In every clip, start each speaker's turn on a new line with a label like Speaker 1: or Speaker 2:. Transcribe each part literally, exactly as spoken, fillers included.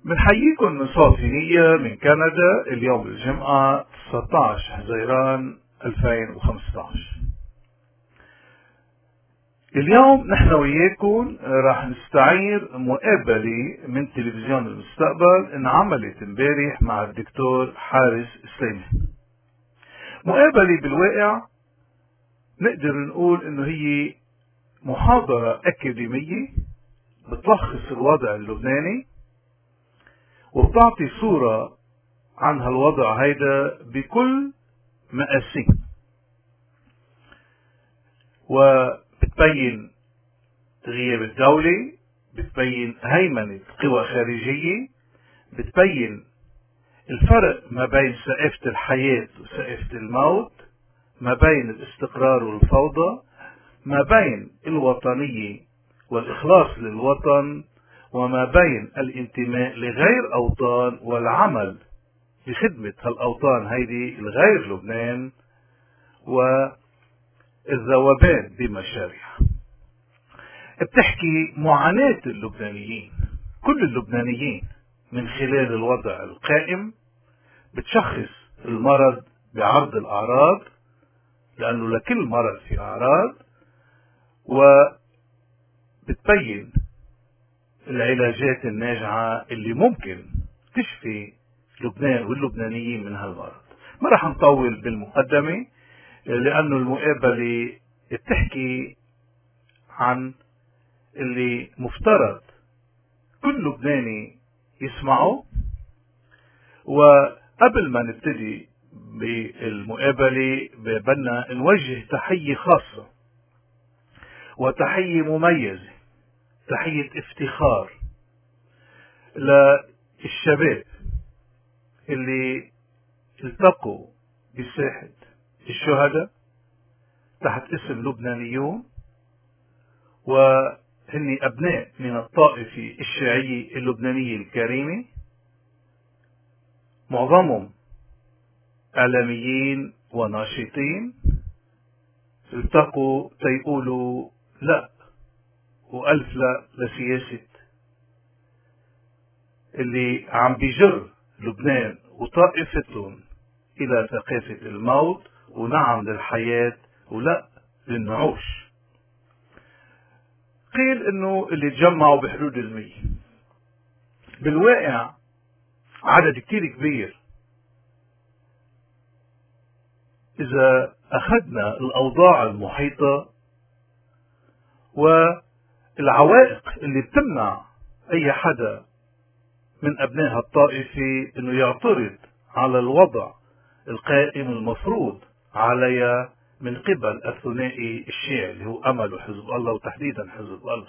Speaker 1: بنحييكم من صافي نية من كندا. اليوم الجمعة تسعة عشر حزيران ألفين وخمسة عشر. اليوم نحن وياكم راح نستعير مقابلة من تلفزيون المستقبل انعملت امبارح مع الدكتور حارس سليمان. مقابلة بالواقع نقدر نقول انه هي محاضرة اكاديمية بتلخص الوضع اللبناني وبتعطي صورة عن هالوضع هيدا بكل مقاسيه، وبتبين غياب الدولة، بتبين هيمنة قوى خارجية، بتبين الفرق ما بين سقافة الحياة وسقافة الموت، ما بين الاستقرار والفوضى، ما بين الوطنية والإخلاص للوطن، وما بين الانتماء لغير أوطان والعمل بخدمة هالأوطان هيدي الغير لبنان والذوبان بمشاريعها. بتحكي معاناة اللبنانيين، كل اللبنانيين، من خلال الوضع القائم. بتشخص المرض بعرض الأعراض، لأنه لكل مرض في أعراض، وبتبين العلاجات الناجعة اللي ممكن تشفي لبنان واللبنانيين من هالمرض. ما رح نطول بالمقدمة لأنه المقابلة بتحكي عن اللي مفترض كل لبناني يسمعه. وقبل ما نبتدي بالمقابلة بدنا نوجه تحية خاصة وتحية مميزة، تحية افتخار للشباب اللي التقوا بساحة الشهداء تحت اسم لبنانيون، وهن أبناء من الطائفة الشيعية اللبنانية الكريمة، معظمهم إعلاميين وناشطين التقوا تيقولوا لا وألف لا لسياسة اللي عم بيجر لبنان وطائفتهم إلى ثقافة الموت، ونعم للحياة ولا للنعوش. قيل انه اللي تجمعوا بحدود المية، بالواقع عدد كتير كبير. اذا اخذنا الاوضاع المحيطة والعوائق اللي بتمنع اي حدا من ابناء الطائفة انه يعترض على الوضع القائم المفروض عليها من قبل الثنائي الشيعي اللي هو أمل وحزب الله، وتحديدا حزب الله،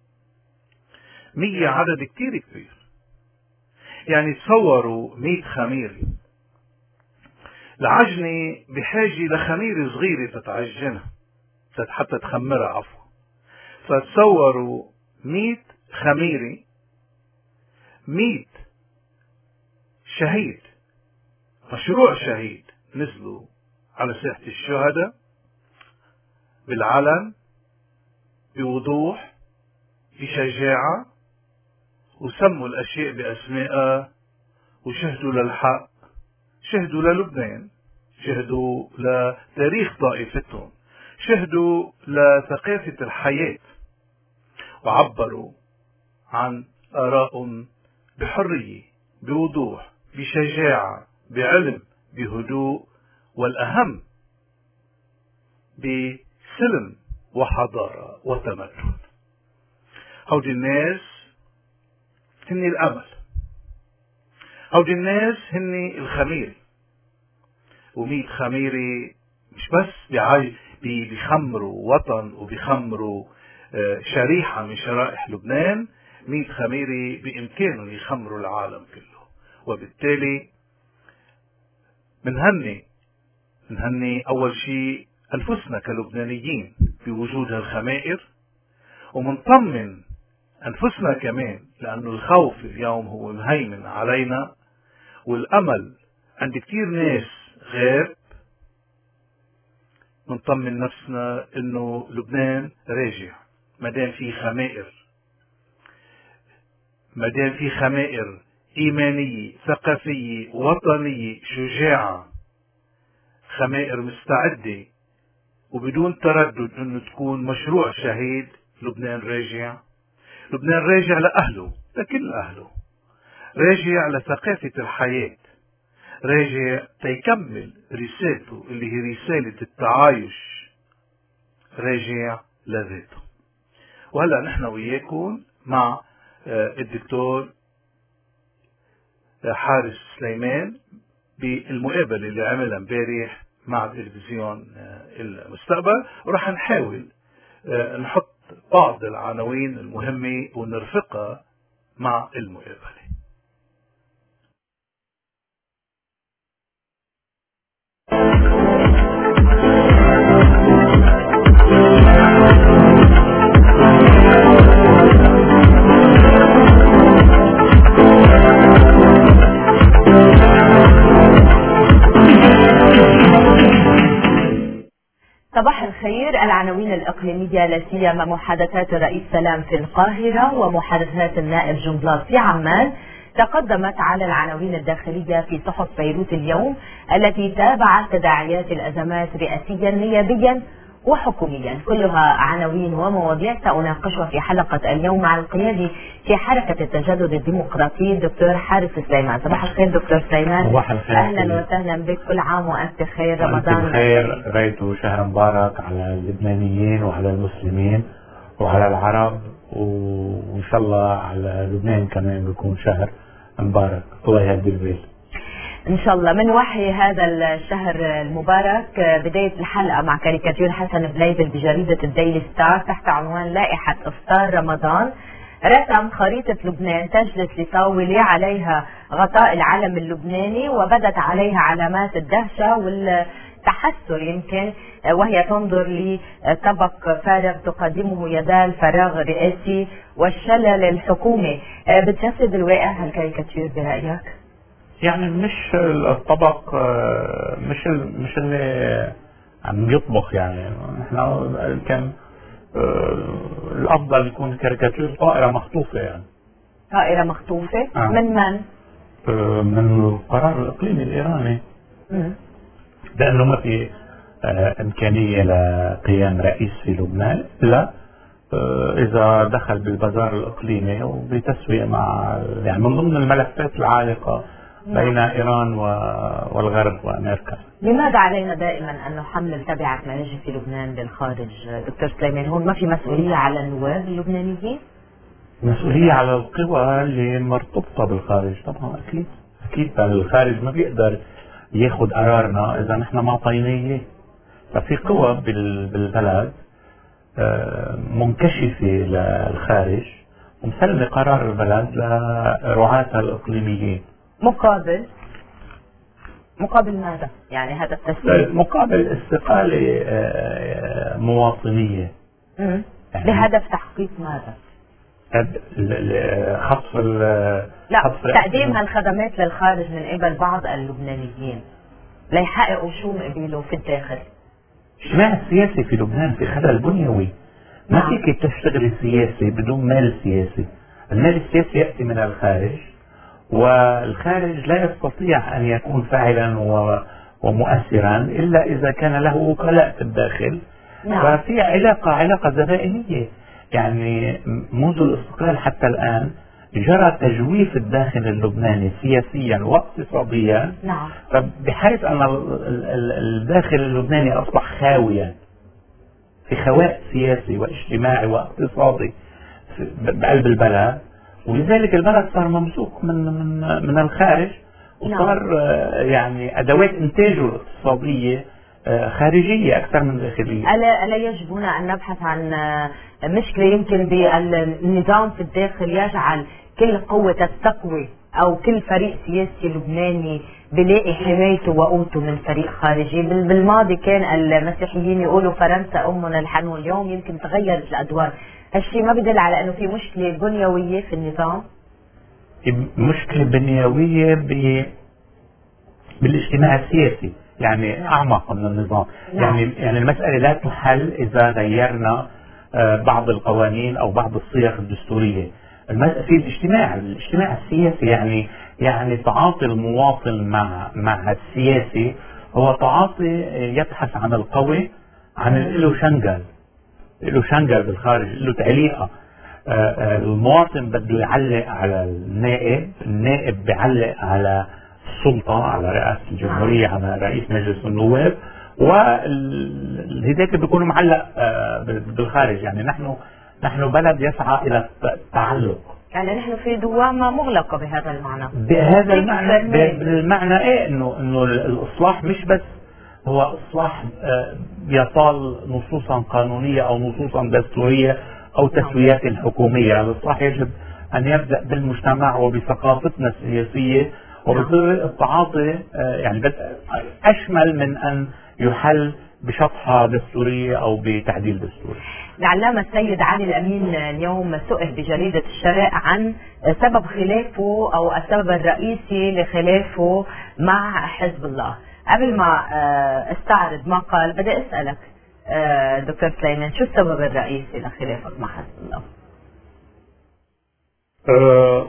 Speaker 1: مية عدد كتير كبير. يعني تصوروا مية خميرة، العجنة بحاجة لخميرة صغيرة تتعجنها حتى تخمرها عفوا. فتصوروا مية خميرة، مية شهيد، مشروع شهيد نزلوا على ساحة الشهداء بالعلن بوضوح بشجاعة، وسموا الأشياء بأسمائها، وشهدوا للحق، شهدوا للبنان، شهدوا لتاريخ طائفتهم، شهدوا لثقافة الحياة، وعبروا عن آرائهم بحرية، بوضوح، بشجاعة، بعلم، بهدوء، والأهم بسلم وحضارة وتمدن. هودي الناس هن الأمل، هودي الناس هن الخميرة. ومية خميرة مش بس بيخمروا وطن وبيخمروا شريحة من شرائح لبنان، مية خميرة بإمكانهم يخمروا العالم كله. وبالتالي منهني منهني أول شيء أنفسنا كلبنانيين بوجود هالخمائر، ومنطمن أنفسنا كمان لأنه الخوف اليوم هو مهيمن علينا، والأمل عند كتير ناس غاب. منطمن نفسنا إنه لبنان راجع مادام في خمائر، مادام في خمائر إيمانية ثقافية وطنية شجاعة، خمائر مستعدة وبدون تردد انه تكون مشروع شهيد. لبنان راجع، لبنان راجع لأهله، لكل أهله، راجع لثقافة الحياة، راجع تيكمل رسالته اللي هي رسالة التعايش، راجع لذاته. وهلأ نحن وياكم مع الدكتور حارس سليمان بالمقابلة اللي عملها امبارح مع تلفزيون المستقبل، ورح نحاول نحط بعض العناوين المهمة ونرفقها مع المقابلة.
Speaker 2: صباح الخير. العناوين الإقليمية لا سيما محادثات الرئيس سلام في القاهرة ومحادثات النائب جنبلاط في عمان تقدمت على العناوين الداخلية في صحف بيروت اليوم التي تابعت تداعيات الأزمات رئاسيا نيابيا وحكوميا، كلها عناوين ومواضيع سأناقشها في حلقة اليوم مع القيادي في حركة التجدد الديمقراطي الدكتور حارس سليمان. صباح الخير دكتور سليمان.
Speaker 3: صباح الخير.
Speaker 2: أهلا وسهلا بك، كل عام وأنت بخير. رمضان
Speaker 3: بخير، رأيته شهر مبارك على اللبنانيين وعلى المسلمين وعلى العرب، وإن شاء الله على لبنان كمان بيكون شهر مبارك. الله يهدي البال
Speaker 2: إن شاء الله. من وحي هذا الشهر المبارك بداية الحلقة مع كاريكاتير حسن بليبل بجريدة الديلي ستار تحت عنوان لائحة إفطار رمضان. رسم خريطة لبنان تجلس لطاولة عليها غطاء العلم اللبناني وبدت عليها علامات الدهشة والتحسر يمكن، وهي تنظر لطبق فارغ تقدمه يدا الفراغ الرئاسي والشلل الحكومي. بتجسد الواقع هالكاريكاتير برأيك؟
Speaker 3: يعني مش الطبق، مش مش اللي عم يطبخ، يعني احنا كان الافضل يكون كاريكاتير طائرة مخطوفة. يعني
Speaker 2: طائرة مخطوفة آه. من من؟
Speaker 3: من القرار الاقليمي الايراني، م. لانه ما في امكانية لقيام رئيس في لبنان الا اذا دخل بالبازار الاقليمي وبتسوية مع، يعني من ضمن الملفات العالقة بين ايران والغرب وامريكا.
Speaker 2: لماذا علينا دائما ان نحمل تبعات ما يجري في لبنان للخارج دكتور سليمان؟ هون ما في مسؤوليه على النواب اللبنانيين؟
Speaker 3: مسؤوليه على القوى اللي مرتبطه بالخارج. طبعا اكيد اكيد الخارج ما بيقدر ياخذ قرارنا اذا نحن ما اعطيناه اياه. ففي قوى بالبلد منكشفه للخارج ومسلمه قرار البلد لرعاتها الاقليميين.
Speaker 2: مقابل مقابل ماذا؟ يعني هذا التسليم
Speaker 3: مقابل استقالة مواطنية.
Speaker 2: يعني بهدف تحقيق ماذا؟
Speaker 3: خطف
Speaker 2: لا خطف تقديم هالخدمات للخارج من قبل بعض اللبنانيين ليحققوا شو مقبلوا في الداخل.
Speaker 3: الاجتماع السياسي في لبنان في خلل بنيوي. ما
Speaker 2: نعم.
Speaker 3: فيك تشتغل سياسي بدون مال سياسي. المال السياسي يأتي من الخارج، والخارج لا يستطيع أن يكون فاعلا ومؤثرا إلا إذا كان له وكلاء في الداخل.
Speaker 2: نعم.
Speaker 3: ففي علاقة علاقة زبائنية. يعني منذ الاستقلال حتى الآن جرى تجويف الداخل اللبناني سياسيا واقتصاديا.
Speaker 2: نعم.
Speaker 3: فبحيث أن الداخل اللبناني أصبح خاويا في خواء سياسي واجتماعي واقتصادي بقلب البلد، ولذلك البلد صار ممسوك من من من الخارج، وصار نعم. يعني ادوات انتاجه الاقتصاديه خارجيه اكثر من داخليه.
Speaker 2: الا الا يجب هنا ان نبحث عن مشكله يمكن بالنظام في الداخل يجعل كل قوه تستقوي او كل فريق سياسي لبناني بلاقي حمايته وقوته من فريق خارجي. بالماضي كان المسيحيين يقولوا فرنسا امنا الحنون، اليوم يمكن تغيرت الادوار. هالشيء ما بدل على انه في مشكله بنيويه في النظام؟
Speaker 3: مشكله بنيويه ب... بالاجتماع السياسي، يعني اعمق من النظام.
Speaker 2: نعم.
Speaker 3: يعني يعني المساله لا تحل اذا غيرنا بعض القوانين او بعض الصيغ الدستوريه. في الاجتماع الاجتماع السياسي يعني يعني تعاطي المواطن مع مع السياسي هو تعاطي يبحث عن القوي، عن اللي له شنقل، له شنقل بالخارج، له تعليقه. المواطن بده يعلق على النائب، النائب بيعلق على السلطة، على رئاسة الجمهورية، على رئيس مجلس النواب، والهداك بيكون معلق بالخارج. يعني نحن نحن بلد يسعى إلى التعلق.
Speaker 2: يعني نحن في دوامة مغلقة بهذا المعنى.
Speaker 3: بهذا المعنى، بالمعنى ايه انه انه الاصلاح مش بس هو اصلاح يطال نصوصا قانونية او نصوصا دستورية او تسويات حكومية. الاصلاح يجب ان يبدأ بالمجتمع وبثقافتنا السياسية وبطريقة التعاطي، يعني اشمل من ان يحل بشطحة دستورية او بتعديل دستوري.
Speaker 2: العلامة السيد علي الأمين اليوم سئل بجريدة الشرق عن سبب خلافه أو السبب الرئيسي لخلافه مع حزب الله. قبل ما استعرض ما قال بدي أسألك دكتور سليمان، شو السبب الرئيسي لخلافك مع حزب الله؟
Speaker 3: أه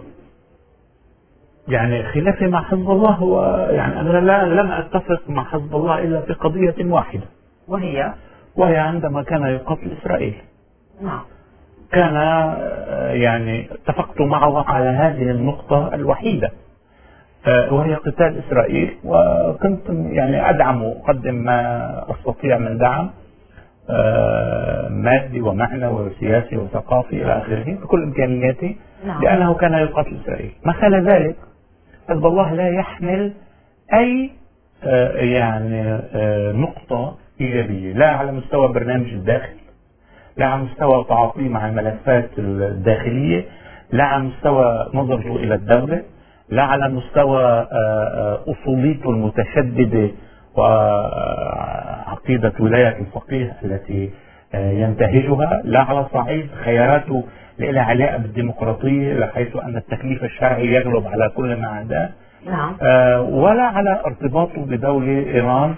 Speaker 3: يعني خلافي مع حزب الله هو يعني أنا لا لم أتفق مع حزب الله إلا في قضية واحدة،
Speaker 2: وهي
Speaker 3: وهي عندما كان يقاتل إسرائيل.
Speaker 2: نعم.
Speaker 3: كان يعني اتفقت معه على هذه النقطة الوحيدة وهي قتال إسرائيل، وكنت يعني أدعم وأقدم ما أستطيع من دعم مادي ومعنوي وسياسي وثقافي إلى آخره بكل إمكانياتي. نعم. لأنه كان يقاتل إسرائيل. ما خلا ذلك حزب الله لا يحمل أي يعني نقطة إيجابية، لا على مستوى برنامج الداخل، لا على مستوى تعاطيه مع الملفات الداخلية، لا على مستوى نظرته إلى الدولة، لا على مستوى أصوليته المتشددة وعقيدة ولاية الفقيه التي ينتهجها، لا على صعيد خياراته لها علاقة بالديمقراطية بحيث أن التكليف الشرعي يغلب على كل ما عندها.
Speaker 2: نعم.
Speaker 3: ولا على ارتباطه بدولة إيران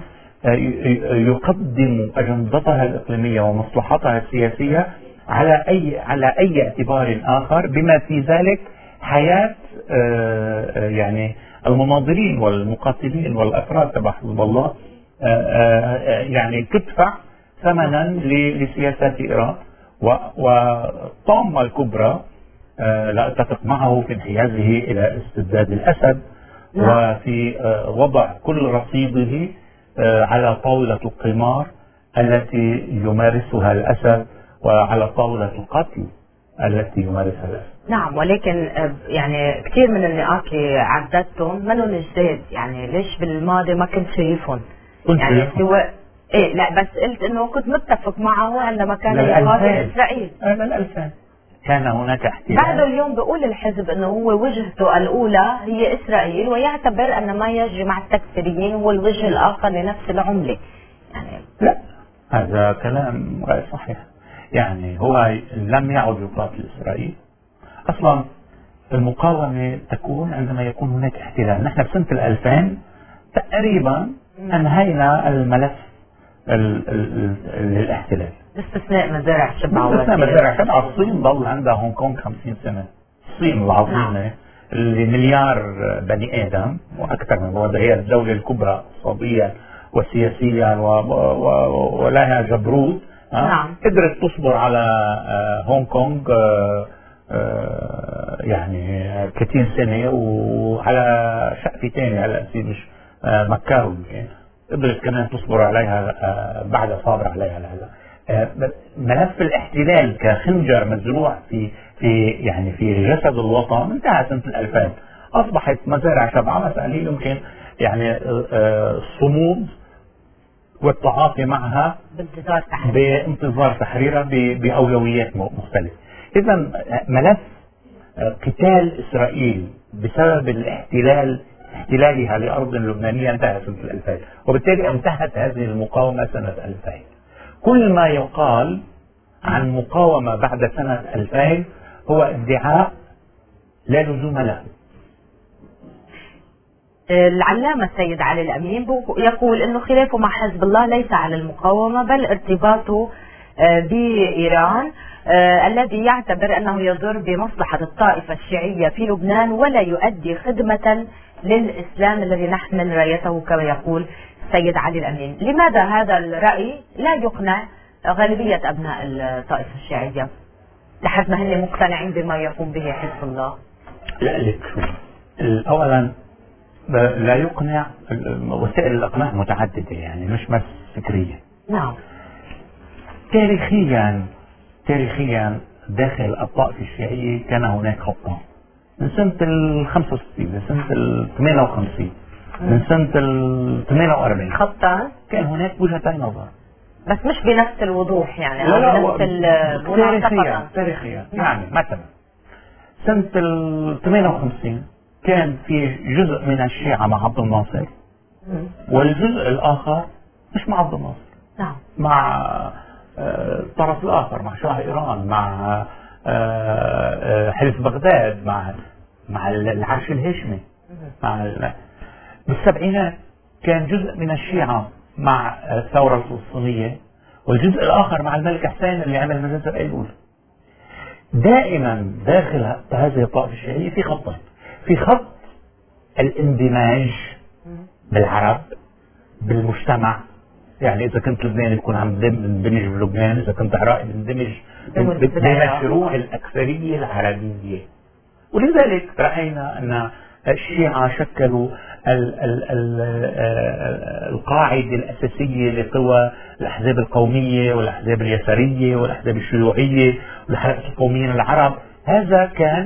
Speaker 3: يقدم أجندتها الإقليمية ومصلحتها السياسية على أي على أي اعتبار آخر، بما في ذلك حياة يعني المناضلين والمقاتلين والأفراد تبع حزب الله يعني تدفع ثمنا لسياسات إيران. والطامة الكبرى لا أتفق معه في انحيازه إلى استبداد الأسد وفي وضع كل رصيده على طاولة القمار التي يمارسها الأسد وعلى طاولة القتل التي يمارسها الأسد.
Speaker 2: نعم، ولكن يعني كثير من النقاط اللي عددتهم منهم جداد، يعني ليش بالماضي ما كنت شايفهم؟ يعني سواء ايه لا بس قلت انه كنت متفق معه عندما كان يقاتل اسرائيل.
Speaker 3: من الألفين كان هناك احتلال.
Speaker 2: بعده اليوم بيقول الحزب انه هو وجهته الاولى هي اسرائيل، ويعتبر ان ما يجري مع التكفيريين هو الوجه الاخر لنفس العمله. يعني
Speaker 3: لا، هذا كلام غير صحيح. يعني هو لم يعد يقاتل اسرائيل اصلا. المقاومه تكون عندما يكون هناك احتلال. نحن بسنه الألفين تقريبا انهينا الملف للاحتلال
Speaker 2: باستثناء مزارع شبع.
Speaker 3: باستثناء مزارع شبع. الصين ضل عندها هونغ كونغ خمسين سنة. الصين العظيمة اللي مليار بني آدم وأكثر من بعد، هي الدولة الكبرى اقتصاديا وسياسيا ولها جبروت.
Speaker 2: نعم.
Speaker 3: قدرت تصبر على هونغ كونغ يعني ثلاثين سنة وعلى شقفة ثانية على أساس مش مكاوي، قدرت كمان تصبر عليها بعد صابر عليها لهذا. ملف الاحتلال كخنجر مزروع في في يعني في جسد الوطن انتهى سنة الألفين. أصبحت مزارع شبع مسألة يمكن يعني الصمود والتعاطي معها
Speaker 2: بانتظار تحريرها
Speaker 3: بانتظار تحريرها بأولويات مختلفة. إذا ملف قتال إسرائيل بسبب الاحتلال احتلالها لأرض لبنانية انتهى سنة الألفين، وبالتالي انتهت هذه المقاومة سنة ألفين. كل ما يقال عن مقاومة بعد سنة ألفين هو ادعاء لا لزوم له.
Speaker 2: العلامة السيد علي الأمين يقول أنه خلافه مع حزب الله ليس على المقاومة بل ارتباطه بإيران، آه الذي يعتبر أنه يضر بمصلحة الطائفة الشيعية في لبنان ولا يؤدي خدمة للإسلام الذي نحمل رايته كما يقول السيد علي الأمين. لماذا هذا الرأي لا يقنع غالبية أبناء الطائفة الشيعية لحد ما هن مقتنعين بما يقوم به حزب الله؟
Speaker 3: لا لك شو، أولا لا يقنع، وسائل الإقناع متعددة يعني مش بس فكرية.
Speaker 2: نعم.
Speaker 3: تاريخيا تاريخيا داخل الطائفة الشيعية كان هناك خطان من سنة ال خمسة وستين من سنة ال ثمانية وخمسين من سنة ال ثمانية وأربعين
Speaker 2: خطان
Speaker 3: كان هناك وجهتين نظر،
Speaker 2: بس مش بنفس الوضوح يعني.
Speaker 3: لا لا
Speaker 2: بنفس
Speaker 3: تاريخيا تاريخيا يعني مثلا سنة ال ثمانية وخمسين كان في جزء من الشيعة مع عبد الناصر والجزء الآخر مش مع عبد الناصر.
Speaker 2: نعم.
Speaker 3: مع الطرف الآخر، مع شاه إيران، مع حلف بغداد، مع مع العرش الهاشمي. مع بالسبعينات كان جزء من الشيعة مع الثورة الفلسطينية والجزء الآخر مع الملك حسين اللي عمل مجزر أيلول. دائما داخل هذه الطائفة الشيعية في خطين، في خط الاندماج بالعرب بالمجتمع، يعني إذا كنت لبناني بكون عم بندمج بلبنان، إذا كنت عراقي بندمج بمشروع الأكثرية العربية. ولذلك رأينا أن الشيعة شكلوا ال ال ال القاعدة الأساسية لقوى الأحزاب القومية والأحزاب اليسارية والأحزاب الشيوعية والحركة القوميين العرب. هذا كان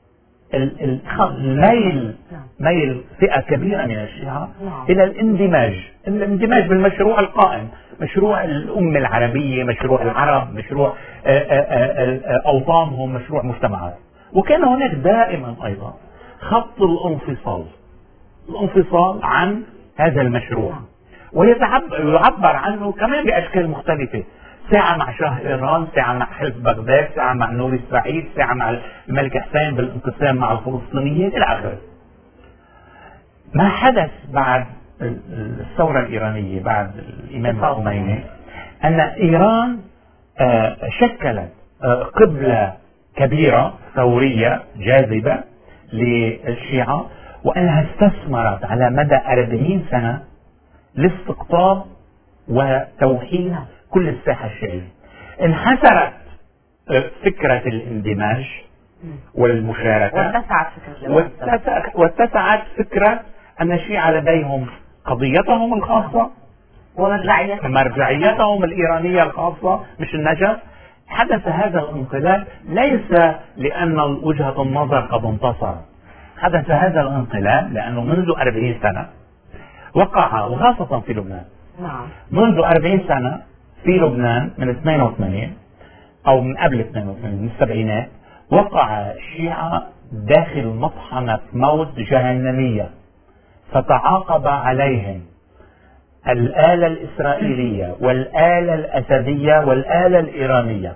Speaker 3: الميل ميل فئة كبيرة من الشيعة إلى الاندماج الاندماج بالمشروع القائم، مشروع الأمة العربية، مشروع العرب، مشروع أوطانهم، مشروع مجتمعات. وكان هناك دائما أيضا خط الانفصال الانفصال عن هذا المشروع، ويعبر عنه كمان بأشكال مختلفة، ساعة مع شاه إيران، ساعة مع حلف بغداد، ساعة مع نور السعيد، ساعة مع الملك حسين بالانقسام مع الفلسطينيين إلى آخره. ما حدث بعد الثورة الإيرانية بعد الإمام الخميني أن إيران شكلت قبلة كبيرة ثورية جاذبة للشيعة، وأنها استثمرت على مدى أربعين سنة لاستقطاب وتوحيد كل الساحة الشيعية. انحسرت فكرة الاندماج والمشاركة، واتسعت, واتسعت فكرة أن الشيعة لديهم قضيتهم الخاصة ومرجعيتهم الإيرانية الخاصة مش النجف. حدث هذا الانقلاب ليس لأن وجهة النظر قد انتصرت، حدث هذا الانقلاب لأنه منذ أربعين سنة وقع، وخاصة في لبنان.
Speaker 2: نعم.
Speaker 3: منذ أربعين سنة في لبنان من اثنين وثمانين أو من قبل اثنين وثمانين من السبعينات وقع الشيعة داخل مطحنة موت جهنمية، فتعاقب عليهم الآلة الإسرائيلية والآلة الأسدية والآلة الإيرانية.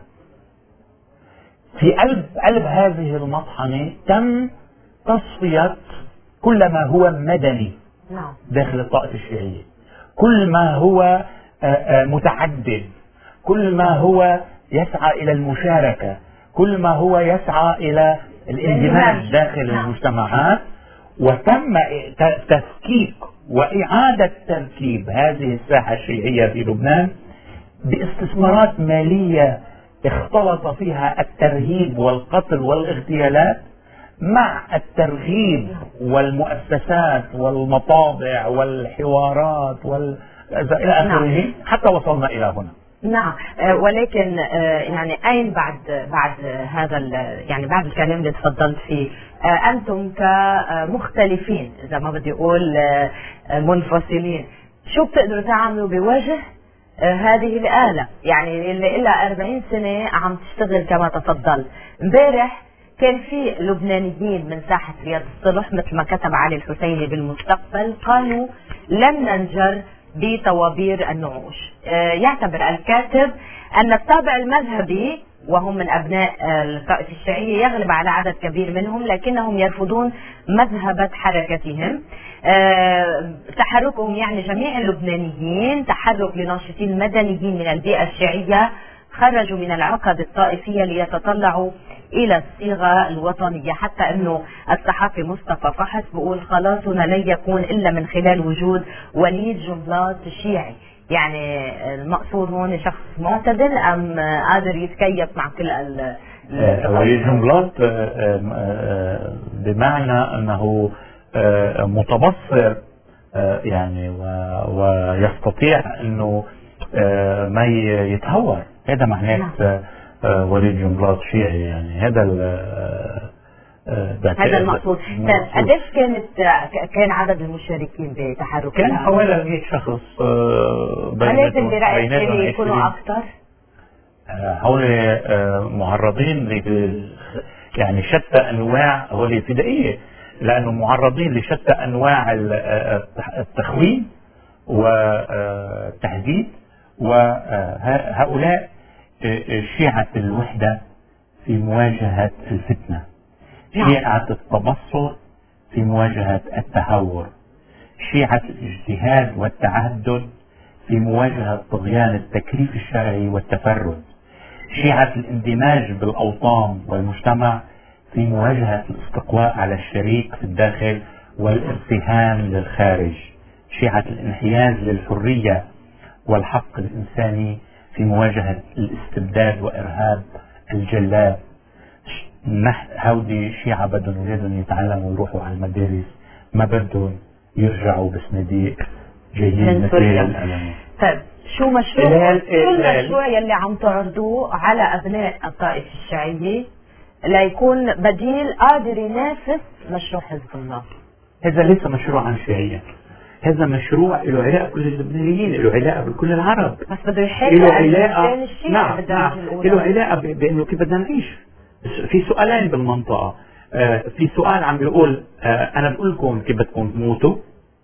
Speaker 3: في قلب قلب هذه المطحنة تم تصفية كل ما هو مدني داخل الطائفة الشيعية، كل ما هو متعدد، كل ما هو يسعى إلى المشاركة، كل ما هو يسعى إلى الاندماج داخل المجتمعات. وتم تفكيك وإعادة تركيب هذه الساحة الشيعية في لبنان باستثمارات مالية اختلط فيها الترهيب والقتل والاغتيالات مع الترغيب والمؤسسات والمطابع والحوارات وال... إلى آخره حتى وصلنا إلى هنا.
Speaker 2: نعم. ولكن يعني أين بعد بعد هذا يعني بعد الكلام اللي تفضلت فيه أنتم كمختلفين إذا ما بدي أقول منفصلين، شو بتقدروا تعملوا بوجه هذه الآلة يعني اللي إلا أربعين سنة عم تشتغل كما تفضل؟ امبارح كان في لبنانيين من ساحة رياض الصلح مثل ما كتب علي الحسيني بالمستقبل قالوا لن ننجر بطوابير النعوش. يعتبر الكاتب أن الطابع المذهبي وهم من أبناء الطائفة الشيعية يغلب على عدد كبير منهم، لكنهم يرفضون مذهبة حركتهم. تحركهم يعني جميع اللبنانيين تحرك لناشطين مدنيين من البيئة الشيعية خرجوا من العقد الطائفية ليتطلعوا إلى الصيغة الوطنية، حتى أنه الصحافي مصطفى فحص بيقول خلاصنا لن يكون إلا من خلال وجود وليد جنبلاط شيعي. يعني المقصود هون شخص معتدل أم قادر يتكيف مع كل ال
Speaker 3: وليد جنبلاط بمعنى أنه متبصر يعني ويستطيع أنه ما يتهور. هذا معناه وليد جنبلاط شيعي، يعني هذا
Speaker 2: هذا المقصود. قديش كانت كان عدد المشاركين بتحرك؟
Speaker 3: كان حوالي مئة شخص.
Speaker 2: لازم برأيك يكونوا أكثر؟
Speaker 3: حوالي معرضين يعني شتى أنواع هول الفدائية، لأنه معرضين لشتى أنواع التخوين والتهديد، وهؤلاء شيعة الوحدة في مواجهة الفتنة، شيعة التبصر في مواجهة التهور، شيعة الاجتهاد والتعدد في مواجهة طغيان التكليف الشرعي والتفرد، شيعة الاندماج بالأوطان والمجتمع في مواجهة الاستقواء على الشريك في الداخل والارتهان للخارج، شيعة الانحياز للحرية والحق الإنساني في مواجهة الاستبداد وإرهاب الجلاد. هودي شيعة بدهم أولادهم يتعلموا ويروحوا على المدارس، ما بدهم يرجعوا بصناديق جايين مثل الألم.
Speaker 2: طيب شو مشروع شو المشروع يلي عم تعرضوه على أبناء الطائفة الشيعية ليكون بديل قادر ينافس مشروع حزب الله؟
Speaker 3: هذا ليس مشروعا شيعيا، هذا مشروع له علاقة بكل اللبنانيين، له علاقة بكل العرب،
Speaker 2: بس بده يحل له علاقة
Speaker 3: نعم نعم له علاقة بأنه كيف بدنا نعيش. في سؤالين بالمنطقة، آه في سؤال عم بيقول آه أنا بقول لكم كيف بدكم تموتوا،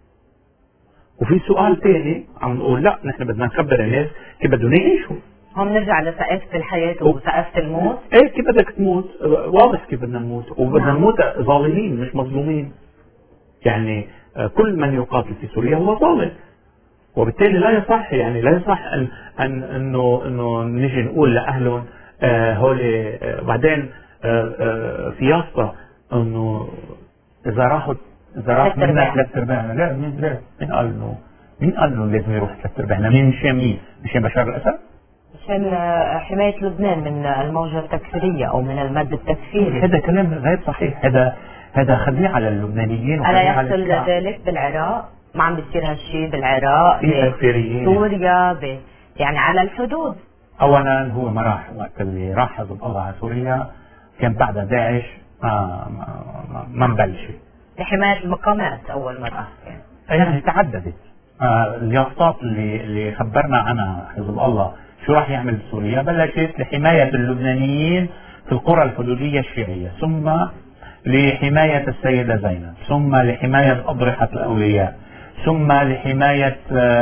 Speaker 3: وفي سؤال ثاني عم نقول لا نحن بدنا نخبر الناس كيف بدهم يعيشوا.
Speaker 2: هون نرجع لثقافة الحياة وثقافة الموت.
Speaker 3: ايه كيف بدك تموت؟ واضح كيف بدنا نموت، وبدنا نموت ظالمين مش مظلومين. يعني كل من يقاتل في سوريا هو ظالم، وبالتالي لا يصح يعني لا يصح ان ان انه انه نجي نقول لاهلهم آه هولي آه بعدين آه آه في يافطه انه اذا راحوا اذا راح منا ثلاث ارباعنا. لا مين لا مين قال انه مين قال انه لازم يروح ثلاث ارباعنا؟ مين مشان مين؟ مشان بشار الاسد؟
Speaker 2: مشان حماية لبنان من الموجة التكفيرية او من المد التكفيري.
Speaker 3: هذا كلام غير صحيح، هذا هذا خديع على اللبنانيين.
Speaker 2: ألا يحصل ذلك بالعراق؟ ما عم بيصير هالشيء بالعراق، بسوريا، ب... يعني على الحدود.
Speaker 3: اولا هو ما راح، وقت اللي راح حزب الله على سوريا كان بعد داعش ما ما ما مبلش
Speaker 2: لحماية المقامات اول مرة يعني,
Speaker 3: يعني تعددت آه اليافطات اللي اللي خبرنا عنها حزب الله شو راح يعمل بسوريا، بلشت لحماية اللبنانيين في القرى الحدودية الشيعية، ثم لحماية السيدة زينب، ثم لحماية أضرحة الأولياء، ثم لحماية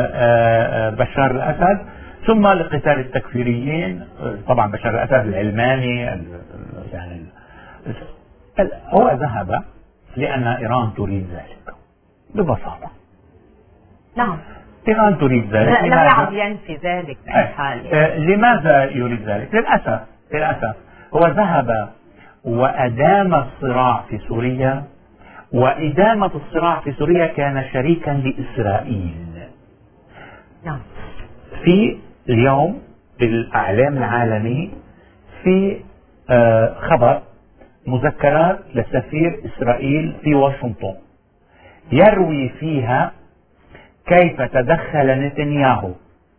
Speaker 3: بشار الأسد، ثم لقتال التكفيريين. طبعا بشار الأسد العلماني يعني هو ذهب لأن إيران تريد ذلك ببساطة.
Speaker 2: نعم
Speaker 3: إيران تريد ذلك.
Speaker 2: لم يعد ينفي ذلك
Speaker 3: آه لماذا يريد ذلك؟ للأسف للأسف هو ذهب وأدام الصراع في سوريا، وإدامة الصراع في سوريا كان شريكا لإسرائيل.
Speaker 2: نعم.
Speaker 3: في اليوم بالإعلام العالمي في آه خبر مذكرات لسفير إسرائيل في واشنطن يروي فيها كيف تدخل نتنياهو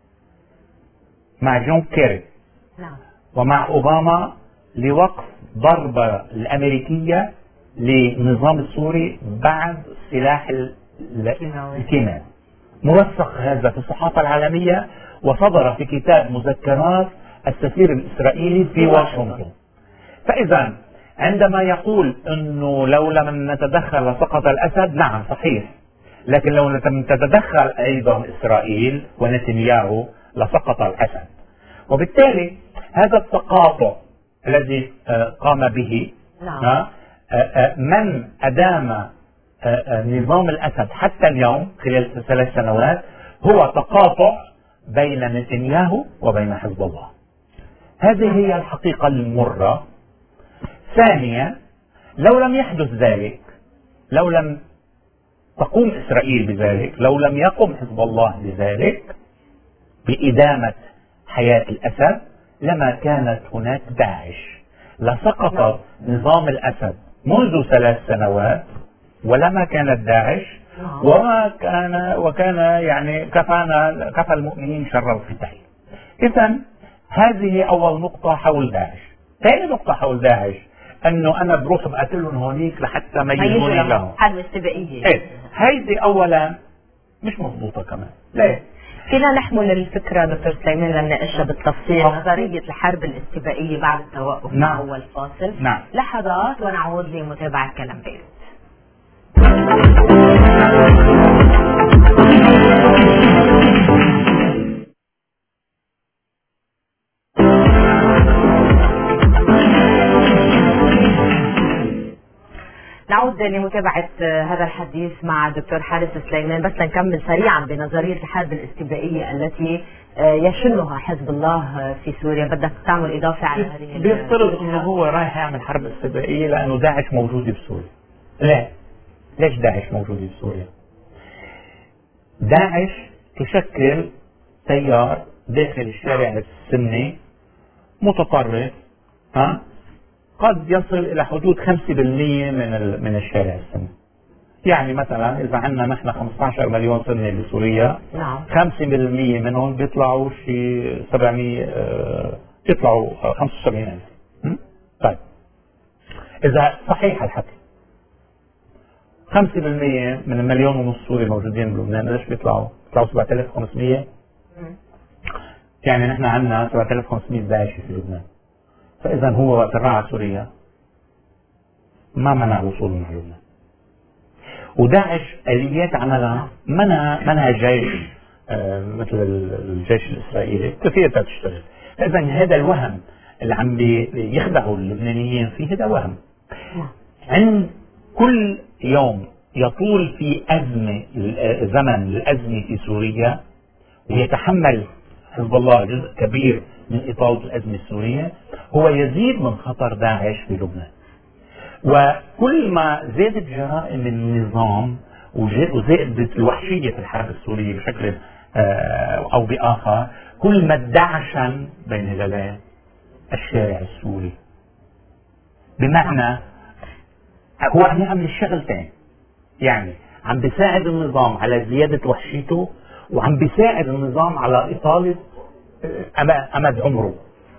Speaker 3: مع جون كيري
Speaker 2: نعم.
Speaker 3: ومع أوباما لوقف ضربة الأمريكية للنظام السوري بعد سلاح الكيماوي. موثق هذا في الصحافة العالمية، وصدر في كتاب مذكرات السفير الإسرائيلي في واشنطن. فإذا عندما يقول أنه لو لم نتدخل لسقط الأسد، نعم صحيح، لكن لو لم تتدخل أيضا إسرائيل ونتنياهو لسقط الأسد. وبالتالي هذا التقاطع الذي قام به
Speaker 2: نعم.
Speaker 3: من أدام نظام الأسد حتى اليوم خلال ثلاث سنوات هو تقاطع بين نتنياهو وبين حزب الله. هذه هي الحقيقة المرة. ثانيا، لو لم يحدث ذلك، لو لم تقوم إسرائيل بذلك، لو لم يقم حزب الله بذلك بإدامة حياة الأسد، لما كانت هناك داعش، لسقط نظام الأسد منذ ثلاث سنوات ولما كانت داعش، وما كان وكان يعني كفانا كفى المؤمنين شر القتال. إذا هذه أول نقطة حول داعش. ثاني نقطة حول داعش انه انا بروح بقاتلهم هونيك لحتى ما يجوني لهم
Speaker 2: حرب استباقية.
Speaker 3: ايه، هيدي اولا مش مضبوطة كمان. ليه؟
Speaker 2: فينا نحمل الفكرة دكتور سليمان لنناقشها بالتفصيل، نظرية الحرب الاستباقية بعد التوقف مع أول فاصل.
Speaker 3: نعم.
Speaker 2: لحظات ونعود لمتابعة كلام بيروت. نعود لمتابعة هذا الحديث مع الدكتور حارس سليمان، بس نكمل سريعا بنظرية الحرب الاستباقية التي يشنها حزب الله في سوريا. بدك تعمل إضافة على هذه؟
Speaker 3: بيفترض انه هو رايح يعمل حرب استباقية لانه داعش موجود بسوريا. لا، ليش داعش موجود بسوريا؟ داعش تشكل تيار داخل الشارع السني متطرف، ها، قد يصل إلى حدود خمسة بالمئة من من الشارع السني. يعني مثلا إذا عندنا نحن خمسة عشر مليون سني بسوريا،
Speaker 2: نعم،
Speaker 3: خمسة بالمئة منهم بيطلعوا شيء سبعمئة، آه بيطلعوا خمسة وسبعين ألف. طيب إذا صحيح الحكي خمسة بالمئة من المليون ونص سوري موجودين بلبنان، ليش بيطلعوا؟ بيطلعوا سبعة آلاف وخمسمئة. يعني نحن عندنا سبعة آلاف وخمسمئة داعشي في لبنان. فإذا هو وقت راح على سوريا ما منع وصولهم على لبنان. وداعش آليات عملها منها منها جيش آه مثل الجيش الإسرائيلي كثير تشتغل. إذا هذا الوهم اللي عم يخدعوا اللبنانيين فيه هذا وهم. عند كل يوم يطول في أزمة زمن الأزمة في سوريا ويتحمل حزب الله جزء كبير من إطالة الأزمة السورية، هو يزيد من خطر داعش في لبنان. وكل ما زادت جرائم النظام وزادت الوحشية في الحرب السورية بشكل أو بآخر، كل ما ادعشن بين هلالين الشارع السوري. بمعنى هو عم يعمل الشغلتين، يعني عم بيساعد النظام على زيادة وحشيته، وعم بيساعد النظام على إطالة أمد عمره.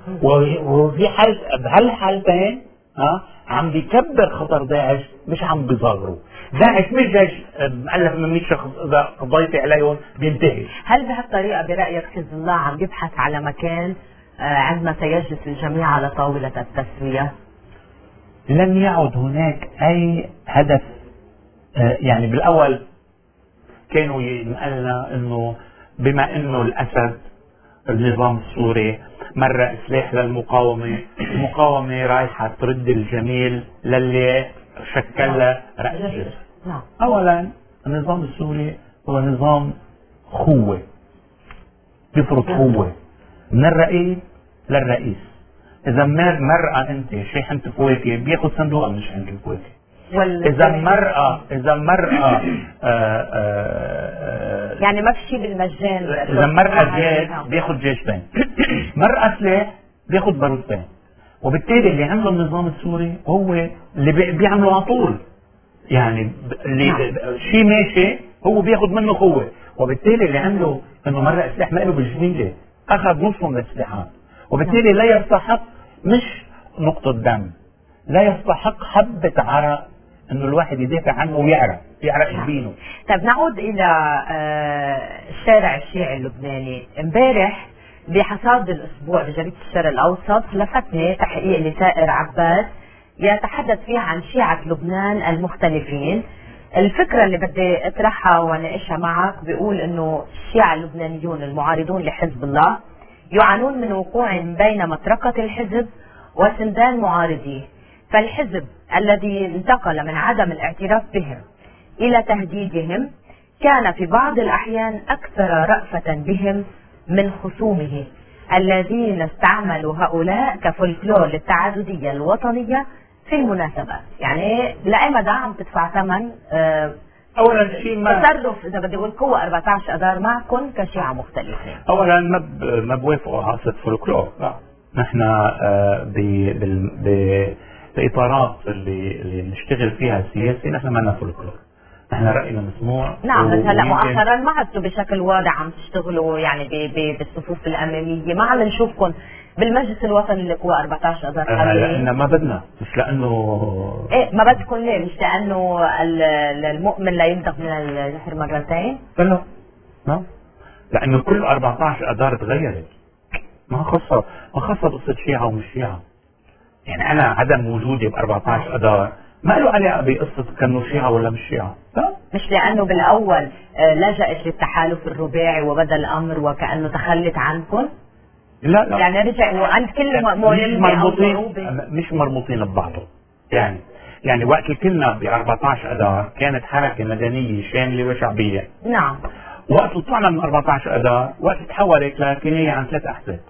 Speaker 3: وفي حال بهالحالتين ها عم بيكبر خطر داعش، مش عم بيصغره. داعش مش جيش مؤلف من مئة شخص اذا قضيتي عليهم بينتهي.
Speaker 2: هل بهالطريقه برايك حزب الله عم يبحث على مكان عندما سيجلس الجميع على طاوله التسويه؟
Speaker 3: لم يعد هناك اي هدف. يعني بالاول كانوا ينقلنا انه بما انه الاسد النظام السوري مرة سلاح للمقاومة، المقاومة رايحة ترد الجميل للي شكلها رأس. أولا النظام السوري هو نظام خوة، بيفرض خوة من الرئيس للرئيس. إذا مرأة أنت شيحنة فواكه بياخد صندوق من شيحنة الفواكه. إذا مرأة إذا مرأة
Speaker 2: يعني ما في شيء بالمجان.
Speaker 3: إذا مرأة جيش بياخد جيش ثاني، مرأة سلاح بياخد بارود ثاني. وبالتالي اللي عمله النظام السوري هو اللي بيعمله على طول، يعني اللي شيء ماشي هو بياخد منه قوة. وبالتالي اللي عمله إنه مرة سلاح ما له بالجميلة، أخذ نصفه من السلاحات. وبالتالي لا يستحق مش نقطة دم، لا يستحق حبة عرق انه الواحد يدافع عنه ويعرق يعرق جبينه.
Speaker 2: طيب نعود الى الشارع الشيعي اللبناني. امبارح بحصاد الاسبوع بجريدة الشرق الاوسط لفتني تحقيق لسائر عباس يتحدث فيها عن شيعة لبنان المختلفين. الفكرة اللي بدي اطرحها واناقشها معك بيقول انه الشيعة اللبنانيون المعارضون لحزب الله يعانون من وقوع بين مطرقة الحزب وسندان معارضيه، فالحزب الذي انتقل من عدم الاعتراف بهم إلى تهديدهم كان في بعض الأحيان أكثر رأفة بهم من خصومه، الذين استعملوا هؤلاء كفولكلور للتعددية الوطنية في المناسبات. يعني لأي مدى عم تدفع ثمن آه
Speaker 3: اولا شيء ما
Speaker 2: تصرف اذا بدي اقول قوة أربعة عشر اذار معكم كشيعة مختلفة.
Speaker 3: اولا ما ما بوافقوا على قصة فولكلور، لا نحن آه بالاطارات اللي اللي بنشتغل فيها السياسي نحن ما لنا فولكلور، نحن راينا مسموع.
Speaker 2: نعم بس هلا مؤخرا ما عدتوا بشكل واضح عم تشتغلوا يعني بالصفوف الاماميه، ما عم نشوفكم بالمجلس الوطني للقوى أربعة عشر اذار حاليا.
Speaker 3: لان ما بدنا، مش لانه
Speaker 2: ايه ما بدكم ليه؟ مش لانه المؤمن لا ينطق من الجحر مرتين؟
Speaker 3: لا لا، لانه كل أربعة عشر اذار تغيرت، ما خاصه ما خاصه قصه شيعه ومش شيعه. يعني انا عدم وجودي ب أربعة عشر اذار ما له علاقه بقصه كانوا شيعه ولا مش شيعه، لا.
Speaker 2: مش لانه بالاول لجأت للتحالف الرباعي وبدا الامر وكانه تخلت عنكم؟
Speaker 3: لا لا،
Speaker 2: يعني رجعوا عند كل
Speaker 3: مش مربوطين مش مربوطين ببعضهم. يعني يعني وقت كلنا ب أربعة عشر اذار كانت حركه مدنيه شامله وشعبيه.
Speaker 2: نعم.
Speaker 3: وقت طلعنا من أربعة عشر اذار وقت تحولت لكنايه عن ثلاث احزاب.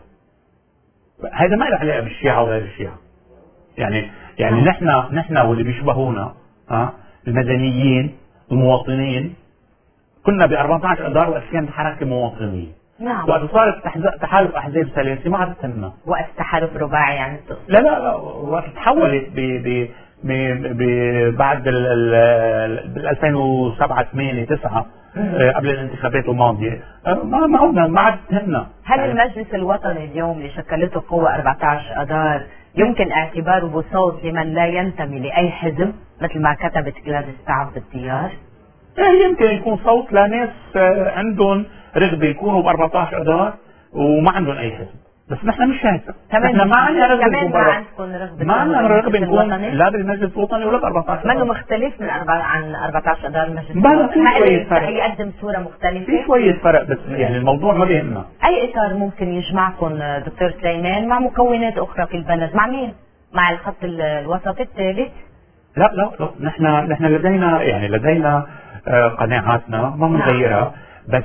Speaker 3: هذا ما له علاقه بالشيعه وغير الشيعه. يعني يعني نحن نحن واللي بيشبهونا ها المدنيين المواطنين كنا ب أربعة عشر اذار وقت كانت حركه مواطنيه.
Speaker 2: نعم.
Speaker 3: وقت صارت تحالف احزاب ثلاثه ما عاد تهمنا.
Speaker 2: وقت تحالف رباعي يعني؟
Speaker 3: لا لا لا، وقت تحولت ب ب ب بعد بال ألفين وسبعة ثمانية تسعة قبل الانتخابات الماضيه ما ما عدنا ما عاد تهمنا.
Speaker 2: هل المجلس الوطني اليوم اللي شكلته قوة أربعة عشر اذار يمكن اعتباره بصوت لمن لا ينتمي لاي حزب مثل ما كتبت جلاديس ستارز بالتيار؟
Speaker 3: يمكن يكون صوت لناس عندهم رغبه يكونوا ب أربعة عشر اذار وما عندهم اي حزب، بس نحن مش هيك. نحن ما عندنا رغبه
Speaker 2: كمان ما عندكم رغبه
Speaker 3: ما عندنا رغبه نكون لا بالمجلس الوطني ولا ب أربعة عشر.
Speaker 2: منه مختلف من أربعة عن أربعة عشر اذار المجلس
Speaker 3: الوطني. في شويه فرق،
Speaker 2: يقدم صوره مختلفه.
Speaker 3: في شويه فرق بس يعني الموضوع ما بيهمنا.
Speaker 2: اي اطار ممكن يجمعكم دكتور سليمان مع مكونات اخرى في البلد؟ مع مين؟ مع الخط الوسط الثالث؟
Speaker 3: لا لا لا، نحن نحن لدينا يعني لدينا قناعاتنا ما بنغيرها، بس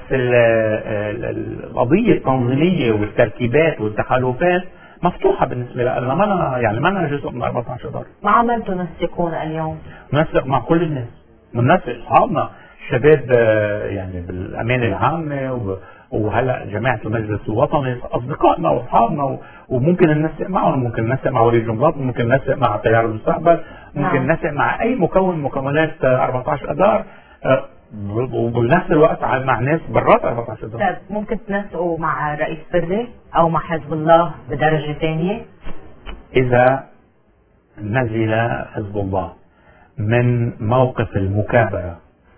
Speaker 3: القضيه التنظيميه والتركيبات والتحالفات مفتوحه بالنسبه لنا، ما أنا يعني ما أنا جزء من أربعة عشر اذار.
Speaker 2: ما عملتوا تنسقون اليوم؟
Speaker 3: ننسق مع كل الناس، بننسق اصحابنا الشباب يعني بالامانه العامه وهلا جماعه المجلس الوطني اصدقائنا واصحابنا، وممكن ننسق معهم، ممكن ننسق مع ولي الجمهورية، ممكن ننسق مع تيار المستقبل، ممكن ننسق مع اي مكون مكونات أربعة عشر اذار، وبنفس الوقت مع ناس برات أربعة عشر اذار.
Speaker 2: طيب ممكن تنسقوا مع رئيس بري او مع حزب الله بدرجه ثانيه؟
Speaker 3: اذا نزل حزب الله من موقف المكابره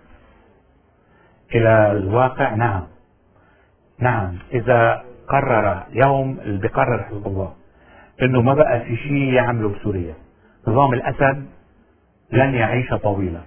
Speaker 3: الى الواقع نعم نعم. اذا قرر يوم اللي بيقرر حزب الله انه ما بقى في شيء يعمله بسوريا، نظام الاسد لن يعيش طويلا،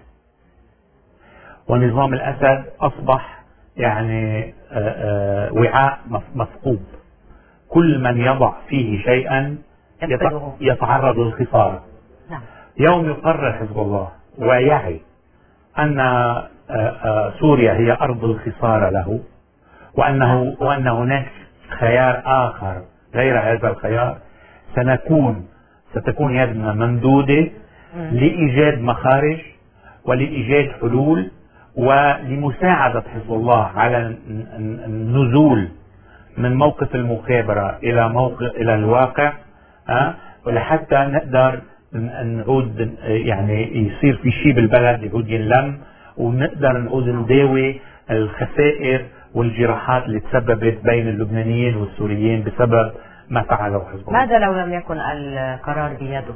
Speaker 3: ونظام الاسد اصبح يعني وعاء مفقود، كل من يضع فيه شيئا يتعرض للخساره. يوم يقرر حزب الله ويعي ان سوريا هي ارض الخساره له، وانه وان هناك خيار اخر غير هذا الخيار، سنكون ستكون يدنا ممدوده لايجاد مخارج ولايجاد حلول ولمساعده حزب الله على النزول من موقف المكابره الى موقف الى الواقع، أه؟ ولحتى نقدر نعود يعني يصير في شيء بالبلد يعود ينلم، ونقدر نعود نداوي الخسائر والجراحات اللي تسببت بين اللبنانيين والسوريين بسبب ما فعله حزب الله.
Speaker 2: ماذا لو لم يكن القرار بيده؟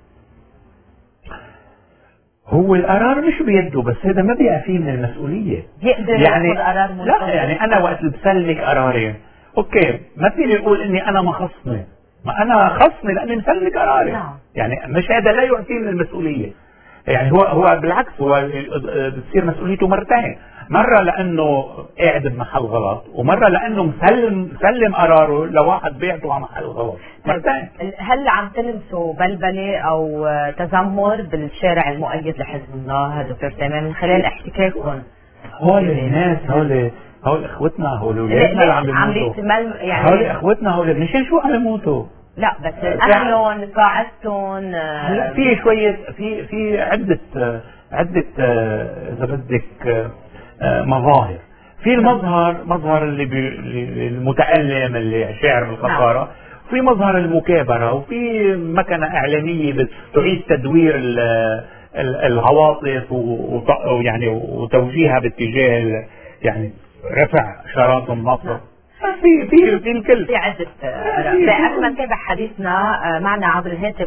Speaker 3: هو القرار مش بيده، بس هذا ما بيقع فيه من المسؤوليه.
Speaker 2: يقدر
Speaker 3: يعني
Speaker 2: ياخذ قرار
Speaker 3: لا يعني انا وقت بسلك قراري اوكي ما فيني اقول اني انا ما خصني، ما انا خصني لاني مسلك قراري.
Speaker 2: نعم.
Speaker 3: يعني مش هذا لا يعطيه من المسؤوليه. يعني هو هو بالعكس، هو بتصير مسؤوليته مرتين، مره لانه قاعد بمحل غلط، ومره لانه مسلم مسلم قراره لواحد بيعته على محل غلط، مرتين.
Speaker 2: هل عم تلمسوا بلبله او تذمر بالشارع المؤيد لحزب الله دكتور سليمان من خلال احتكاككم؟
Speaker 3: هول الناس هول هول اخوتنا هول اولادنا اللي عم يموتوا،
Speaker 2: يعني
Speaker 3: هول اخوتنا هول مشان شو عم يموتوا؟
Speaker 2: لا بس اهلهم قاعدتهم
Speaker 3: هلا في شويه في في عده عده اذا بدك مظاهر. في المظهر مظهر اللي المتألم اللي شاعر بالخساره، في مظهر المكابره، وفي مكنه اعلاميه تعيد تدوير العواطف ويعني وتوجيهها باتجاه يعني رفع شراط النصر. في في في الكل
Speaker 2: في عدة آراء. قبل ما نتابع حديثنا معنا عبر الهاتف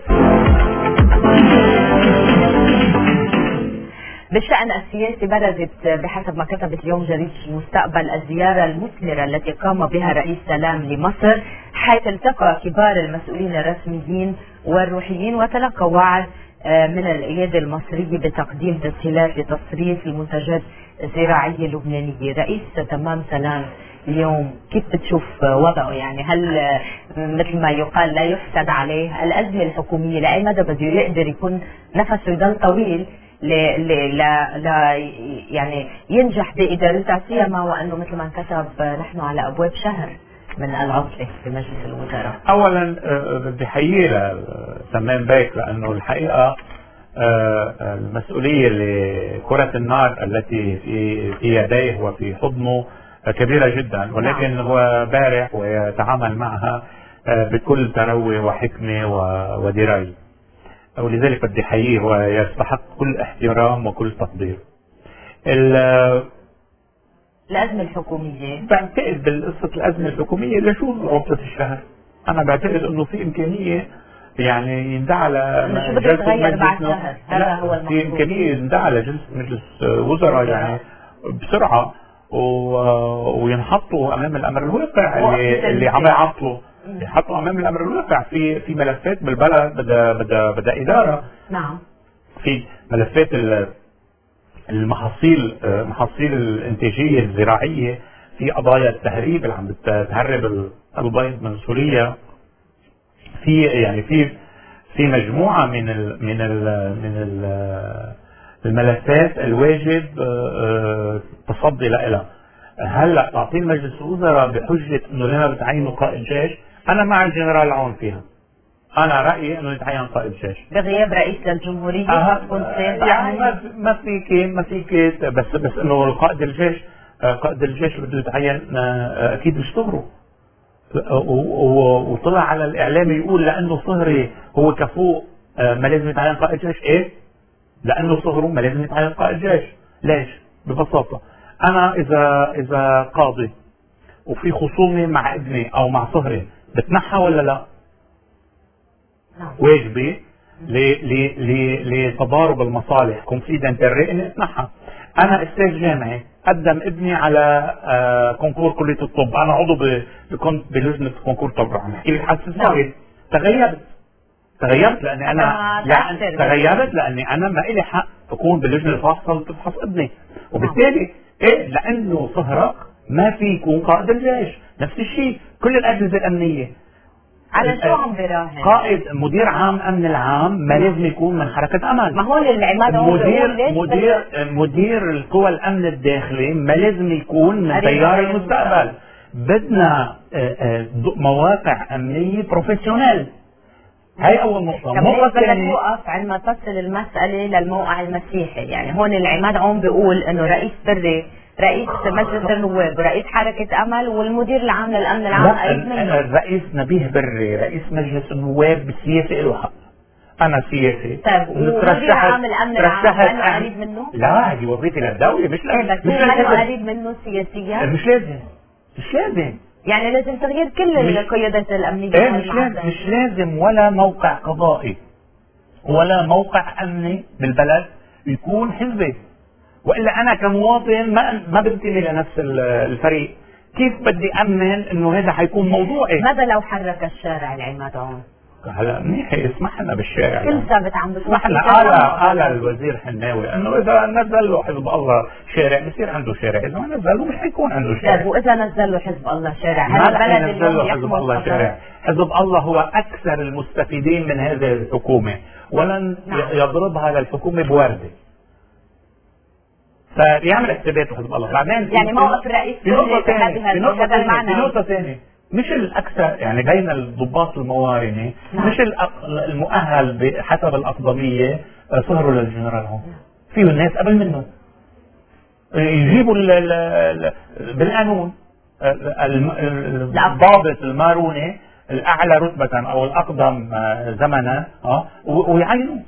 Speaker 2: بالشأن السياسي، برزت بحسب ما كتبت اليوم جريدة المستقبل الزيارة المثمرة التي قام بها رئيس سلام لمصر، حيث التقى كبار المسؤولين الرسميين والروحيين وتلقى وعد من القيادة المصرية بتقديم تسهيلات لتصريف المنتجات الزراعية اللبنانية. رئيس تمام سلام اليوم كيف بتشوف وضعه؟ يعني هل مثل ما يقال لا يحسد عليه الأزمة الحكومية، لأي مدى بده يقدر يكون نفسه يضل طويل ل ل لا يعني ينجح بإدارتها، سيما وأنه مثل ما انكتب نحن على أبواب شهر من العطلة في مجلس الوزراء؟
Speaker 3: أولا بدي حييه لتمام بيك، لأنه الحقيقة المسؤولية لكرة النار التي في في يديه وفي حضنه كبيرة جدا، ولكن هو بارع ويتعامل معها بكل تروي وحكمة ودراية، ولذلك بدي حييه ويستحق كل احترام وكل تقدير.
Speaker 2: الأزمة الحكومية،
Speaker 3: بعتقد بالقصة الأزمة الحكومية لشو ربطة الشهر؟ أنا بعتقد إنه في إمكانية يعني يندعى
Speaker 2: لجلسة مجلس، هذا هو المطلوب.
Speaker 3: في إمكانية يندعى على جلسة مجلس وزراء يعني بسرعة وينحطوا أمام الأمر الواقع اللي, اللي عم يعطلوا، يحطوا أمام الأمر الواقع في في ملفات بالبلد بدها بدها بدها إدارة.
Speaker 2: نعم.
Speaker 3: في ملفات المحاصيل محاصيل الانتاجيه الزراعيه، في قضايا التهريب اللي عم بتهرب البيض من سوريا، في يعني في في مجموعه من ال من ال من ال الملفات الواجب التصدي لها. هلا تعطيل مجلس الوزراء بحجه انه لما بتعينوا قائد جيش، انا مع الجنرال عون فيها. انا رايي انه يتعين قائد جيش
Speaker 2: بغياب رئيس الجمهوريه.
Speaker 3: أه تكون يعني ما ما فيك ما فيك بس بس انه قائد الجيش قائد الجيش بده يتعين اكيد مش صهره، وطلع على الاعلام يقول لانه صهري هو كفوء ما لازم يتعين قائد جيش. ايه؟ لانه صهره ما لازم يتعين قائد جيش. ليش؟ ببساطه انا اذا اذا قاضي وفي خصومه مع ابني او مع صهري بتنحى ولا لا؟ واجبي لتضارب المصالح كونفيدنت الرئي اتنحى. انا استاذ جامعي قدم ابني على كونكور كليه الطب، انا عضو بلجنه كونكور طب، عم احكي لك حاسس تغيرت تغيرت لاني انا لأن تغيرت لاني انا ما لي حق اكون باللجنه الفاصله تفحص ابني، وبالتالي إيه؟ لانه صهرك ما في يكون قائد الجيش. نفس الشيء كل الاجهزه الامنيه.
Speaker 2: على شو عم براهن؟
Speaker 3: قائد مدير عام امن العام ما لازم يكون من حركه امل.
Speaker 2: ما هو العماد
Speaker 3: مدير مدير مدير القوى الامن الداخلي ما لازم يكون من تيار المستقبل. بدنا مواقع امنيه بروفيشنال. هاي اول نقطه.
Speaker 2: النقطه الثانيه توقف عندما تصل المساله للموقع المسيحي، يعني هون العماد عم بيقول انه رئيس بري رئيس مجلس النواب ورئيس حركة أمل والمدير العام للأمن العام قريب منه.
Speaker 3: الرئيس نبيه بري رئيس مجلس النواب بالسياسة له حق. أنا سياسي.
Speaker 2: طيب ومدير عام الأمن العام لأنه قريب منه؟
Speaker 3: لا هذه وظيفة للدولة مش لازم.
Speaker 2: بس لأنه قريب منه سياسيا؟
Speaker 3: مش لازم مش لازم
Speaker 2: يعني لازم تغيير كل القيادات الأمنية.
Speaker 3: ايه مش لازم مش لازم ولا موقع قضائي ولا موقع أمني بالبلد يكون حزبي، والا انا كمواطن ما ما بنتمي لنفس الفريق. كيف بدي امن انه هذا حيكون موضوعي؟
Speaker 2: ماذا لو حرك الشارع العماد عون؟
Speaker 3: هلا منيح يسمح لنا بالشارع،
Speaker 2: كل ثابت عم
Speaker 3: بسمح لنا. قال قال الوزير حناوي انه اذا نزل له حزب الله شارع بصير عنده شارع، اذا ما نزل له مش حيكون عنده شارع.
Speaker 2: طيب واذا نزل له حزب الله شارع،
Speaker 3: هل البلد اليوم حزب الله شارع؟ حزب الله هو اكثر المستفيدين من هذه الحكومه، ولن نعم. يضربها للحكومه بورده. فيعمل حساباته حزب الله. بعدين
Speaker 2: يعني موقف الرئيس
Speaker 3: في نقطة ثانية
Speaker 2: بهذا المعنى،
Speaker 3: في نقطة ثانية مش الأكثر يعني بين الضباط الموارنة
Speaker 2: نعم.
Speaker 3: مش المؤهل بحسب الأقدمية صهروا للجنرال عون. فيه الناس قبل منه يجيبوا ال ال بالقانون الضابط الماروني الأعلى رتبة أو الأقدم زمنا ويعينوه.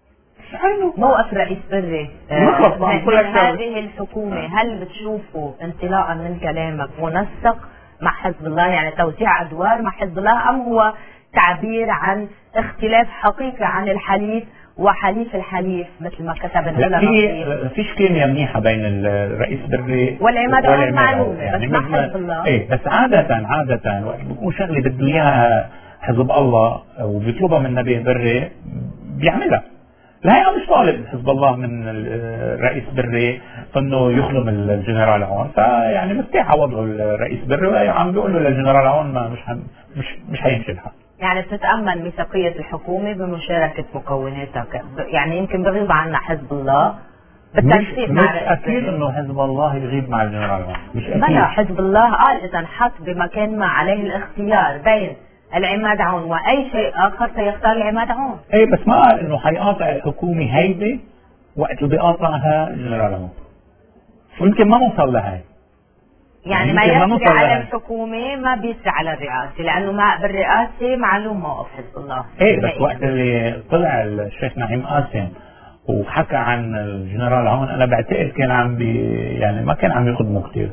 Speaker 2: موقف رئيس بري
Speaker 3: آه
Speaker 2: هذه الحكومة هل بتشوفوا انطلاقا من كلامك منسق مع حزب الله، يعني توزيع أدوار مع حزب الله، أم هو تعبير عن اختلاف حقيقي عن الحليف وحليف الحليف مثل ما كتب
Speaker 3: العلماء؟ فيش كيمياء منيحة بين الرئيس بري
Speaker 2: والعماد عون معلوم،
Speaker 3: يعني
Speaker 2: بس مع حزب الله
Speaker 3: ايه بس عادة عادة وقت بيكون شغلة بده اياها حزب الله وبيطلبها من نبيه بري بيعملها. الهيئة مش طالب حزب الله من الرئيس بري انه يخدم الجنرال عون، فيعني مرتاح وضعه الرئيس بري عم بيقول له للجنرال عون ما مش مش مش هيمشي الحال.
Speaker 2: يعني بتتأمن ميثاقية الحكومة بمشاركة مكوناتها، يعني يمكن بغيب عنا حزب الله بالتنسيق مع
Speaker 3: مش اكيد انه حزب الله يغيب مع الجنرال عون، مش اكيد.
Speaker 2: بلا حزب الله قال اذا حط بمكان ما عليه الاختيار بين العماد عون واي شيء اخر سيختار العماد عون.
Speaker 3: اي بس ما قال انه حيقاطع الحكومه هيدي وقت اللي بيقاطعها الجنرال عون. يمكن ما نوصل لهي.
Speaker 2: يعني ما يسري على الحكومه ما بيسري على الرئاسه، لانه ما بالرئاسه معلوم موقف حزب الله.
Speaker 3: ايه بس وقت اللي طلع الشيخ نعيم قاسم وحكى عن الجنرال عون انا بعتقد كان عم بي يعني ما كان عم يخدمه كثير.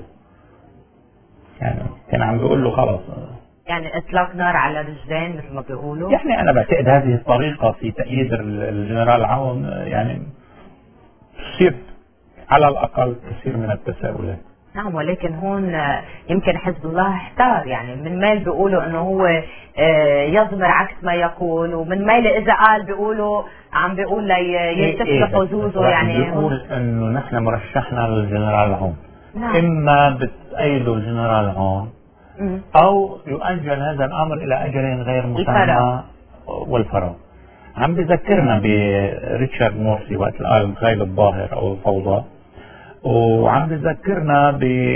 Speaker 3: يعني كان عم بيقول له خلص
Speaker 2: يعني اطلاق نار على رجلين مثل ما بيقولوا.
Speaker 3: يعني انا بعتقد هذه الطريقه في تأييد الجنرال عون يعني تصير على الاقل كثير من التساؤلات.
Speaker 2: نعم، ولكن هون يمكن حزب الله احتار، يعني من ميل بيقولوا انه هو يضمر عكس ما يقول، ومن ميل اذا قال بيقولوا عم بيقول ليلتف حظوظه. يعني
Speaker 3: بيقول انه نحن مرشحنا للجنرال عون.
Speaker 2: نعم.
Speaker 3: اما بتأيدوا الجنرال عون او يؤجل هذا الامر الى اجل غير مسمى والفراغ. عم بذكرنا بريتشارد مورسي وقت قال مخيل الظاهر او الفوضى، وعم بذكرنا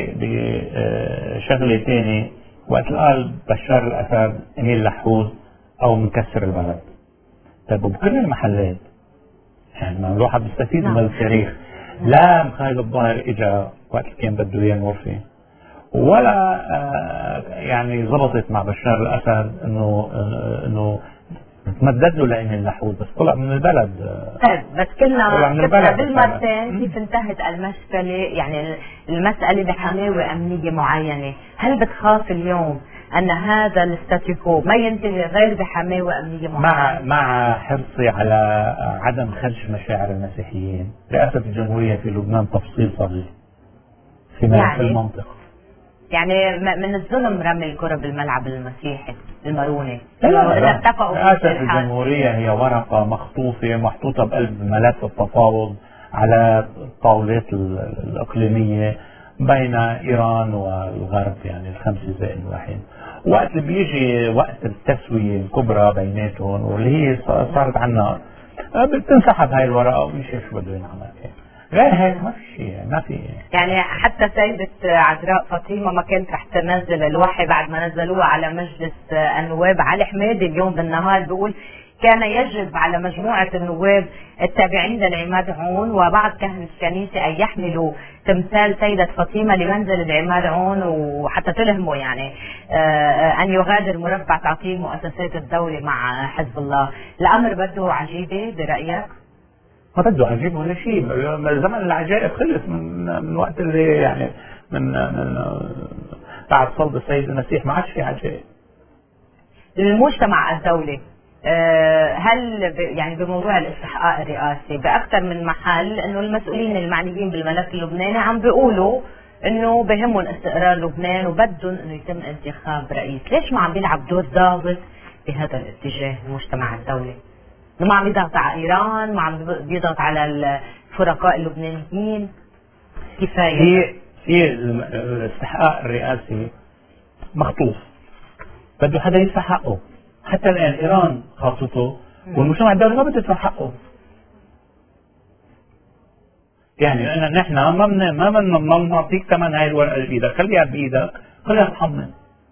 Speaker 3: بشغله ثانيه وقت قال بشار الاسد اميل لحوز او مكسر البلد. طيب وبكل المحلات يعني ما الواحد بيستفيد من التاريخ. لا مخيل الظاهر اجى وقت كان بده اياه مورسي ولا آه يعني ضبطت مع بشار الاسد انه انه تمدد له لأن اللحوظ بس طلع من البلد.
Speaker 2: طيب بس كلنا بالمرتين كيف انتهت المشكلة، يعني المسألة بحماوة أمنية معينة. هل بتخاف اليوم أن هذا الاستاتيكو ما ينتهي غير بحماوة أمنية معينة؟
Speaker 3: مع مع حرصي على عدم خدش مشاعر المسيحيين. رئاسة الجمهورية في لبنان تفصيل صغير في يعني المنطقة.
Speaker 2: يعني من الظلم رمي الكرة بالملعب المسيحي الماروني.
Speaker 3: لا لا لا. رئاسة الجمهورية هي ورقة مخطوفة محطوطة بقلب ملف التفاوض على الطاولات الإقليمية بين إيران والغرب، يعني الخمسة زائد واحد. وقت اللي بيجي وقت التسوية الكبرى بيناتهم واللي هي صارت عنا بتنسحب هاي الورقة وبيشوف شو بده ينعمل. غير هيك ما في شيء، ما في
Speaker 2: يعني حتى سيدة عذراء فاطمة ما كانت رح تنزل الوحي بعد ما نزلوها على مجلس النواب. علي حميدي اليوم بالنهار بيقول كان يجب على مجموعة النواب التابعين للعماد عون وبعض كهنة الكنيسة أن يحملوا تمثال سيدة فاطمة لمنزل العماد عون، وحتى تلهموا يعني أن يغادر مربع تعطيل مؤسسات الدولة مع حزب الله. الأمر بده عجيبة برأيك؟
Speaker 3: ما بده عجيب ولا شيء. زمن العجائب خلص من من وقت اللي يعني من من بعد صلب السيد المسيح ما عادش في عجائب.
Speaker 2: المجتمع الدولي هل يعني بموضوع الاستحقاق الرئاسي باكثر من محل انه المسؤولين المعنيين بالملف اللبناني عم بيقولوا انه بهمهم استقرار لبنان وبدهم انه يتم انتخاب رئيس، ليش ما عم بيلعب دور ضابط بهذا الاتجاه المجتمع الدولي؟ ما عم يضغط على ايران، ما عم بيضغط على الفرقاء اللبنانيين. كفايه
Speaker 3: هي هي الاستحقاق الرئاسي مخطوف، بده حدا يدفع حقه. حتى الان ايران خاطته والمجتمع الدولي ما بده يدفع حقه. يعني أنا نحن ما من ما بدنا ما بنعطيك ثمن هاي الورقة اللي بإيدك، خليها بإيدك، خليها تحمل.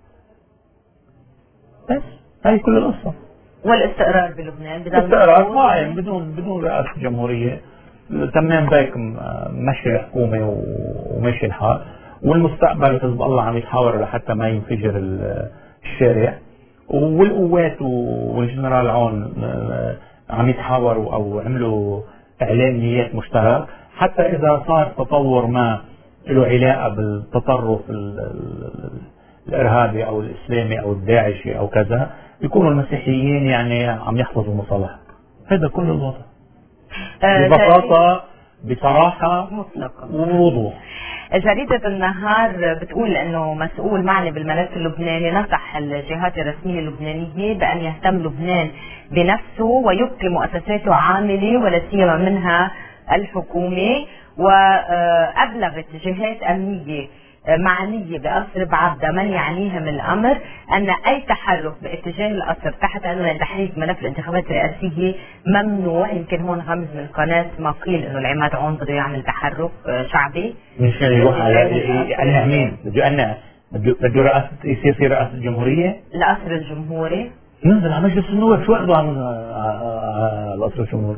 Speaker 3: بس هاي كل القصة.
Speaker 2: والاستقرار بلبنان بدل
Speaker 3: الاستقرار قائم بدون بدون رئاسة جمهورية، تمام بيك مشي الحكومة ومشي الحال، والمستقبل حزب الله عم يتحاور لحتى ما ينفجر الشارع، والقوات والجنرال عون عم يتحاوروا او عملوا اعلان نيات مشترك، حتى اذا صار تطور ما له علاقة بالتطرف الارهابي او الاسلامي او الداعشي او كذا، يكونوا المسيحيين يعني عم يحفظوا مصالحهم. هذا كل الوضع ببساطة بصراحة
Speaker 2: مطلقة
Speaker 3: ووضوح.
Speaker 2: جريدة النهار بتقول انه مسؤول معني بالملف اللبناني نصح الجهات الرسمية اللبنانية بان يهتم لبنان بنفسه ويبقي مؤسساته عاملة ولا سيما منها الحكومة، وابلغت جهات امنية معنية بقصر بعبدة من يعنيهم الأمر أن أي تحرك باتجاه القصر تحت عنوان تحريك ملف الانتخابات الرئاسية ممنوع. يمكن هون غمز من القناة ما قيل أنه العماد عون بده يعمل تحرك شعبي
Speaker 3: مشان يروح على يعني مين بده أنا بده رئاسة يصير رئاسة الجمهورية
Speaker 2: القصر الجمهوري
Speaker 3: ينزل على مجلس النواب. شو عنده على القصر الجمهوري؟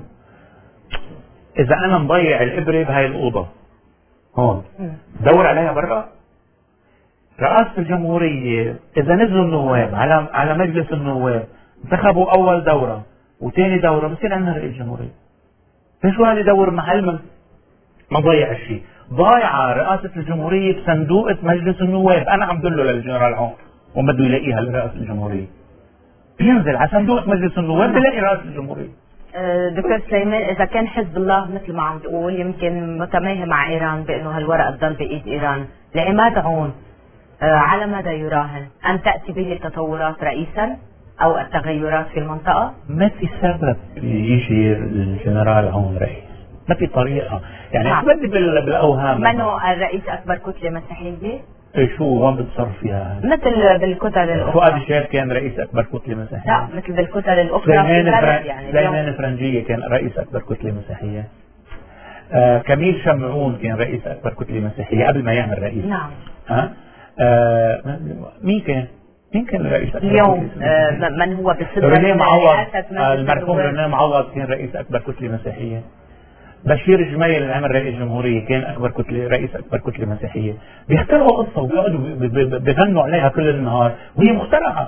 Speaker 3: إذا أنا مضيع الإبرة بهاي الأوضة هون دور عليها برا. رئاسة الجمهورية إذا نزلوا النواب على على مجلس النواب انتخبوا أول دورة وثاني دورة بصير عندنا رئيس جمهورية. ليش واحد يدور محل ما ما ضيع الشيء؟ ضايعة رئاسة الجمهورية بصندوقة مجلس النواب. أنا عم دله للجنرال عون وما بده يلاقيها لرئاسة الجمهورية، بينزل على صندوقة مجلس النواب بيلاقي رئاسة الجمهورية.
Speaker 2: دكتور سليمان، إذا كان حزب الله مثل ما عم تقول يمكن متماهي مع إيران بأنه هالورقة تضل بإيد إيران، لعماد عون على ماذا يراهن؟ أن تأتي به التطورات رئيسا أو التغيرات في المنطقة؟
Speaker 3: ما في سبب يجي الجنرال عون رئيس، ما في طريقة يعني نعم. بدي بالأوهام.
Speaker 2: من هو الرئيس أكبر كتلة مسيحية؟
Speaker 3: شو وين بتصرف فيها؟
Speaker 2: مثل بالكتل الأخرى.
Speaker 3: فؤاد الشهاب كان رئيس أكبر كتلة مسيحية.
Speaker 2: لا مثل بالكتل الأخرى.
Speaker 3: سليمان يعني سليمان فرنجية كان رئيس أكبر كتلة مسيحية. آه كميل شمعون كان رئيس أكبر كتلة مسيحية قبل ما يعمل رئيس.
Speaker 2: نعم.
Speaker 3: ها؟ آه مين كان؟ مين كان رئيس أكبر
Speaker 2: اليوم آه من هو بصدد
Speaker 3: رنيه معوض. آه المرحوم رنيه معوض كان رئيس أكبر كتلة مسيحية. بشير جميل اللي عمل رئيس جمهورية كان أكبر كتلة رئيس أكبر كتلة مسيحية. بيخترعوا قصة وبيقعدوا بيغنوا عليها كل النهار وهي مخترعة.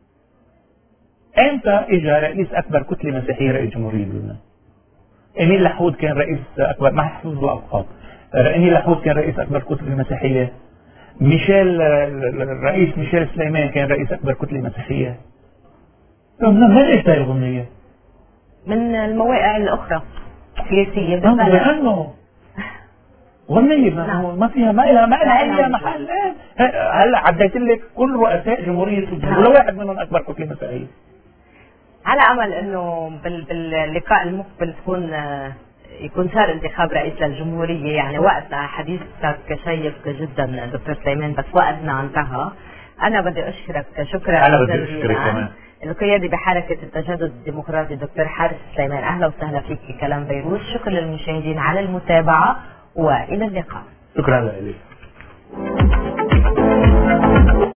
Speaker 3: امتى اجى رئيس أكبر كتلة مسيحية رئيس جمهورية بلبنان؟ إميل لحود كان رئيس أكبر، ما حفظ الألقاب. إميل لحود كان رئيس أكبر كتلة مسيحية. ميشيل الرئيس ميشيل سليمان كان رئيس أكبر كتلة مسيحية. من ايش هاي الغنية؟
Speaker 2: من المواقع الأخرى سياسية
Speaker 3: بالبلد. لأنه غنية ما فيها ما لها ما لها أي محل. هلا عديت لك كل رؤساء جمهورية السودان ولا واحد منهم أكبر كتلة مسيحية.
Speaker 2: على أمل إنه باللقاء المقبل تكون يكون صار انتخاب رئيس للجمهورية. يعني وقتنا حديثك شيق جدا دكتور سليمان بس وقتنا انتهى. أنا بدي أشكرك شكرا.
Speaker 3: أنا بدي أشكرك كمان.
Speaker 2: القيادي بحركة التجدد الديمقراطي دكتور حارس سليمان، أهلا وسهلا فيك في كلام بيروت. شكرا للمشاهدين على المتابعة وإلى اللقاء.
Speaker 3: شكرا لك.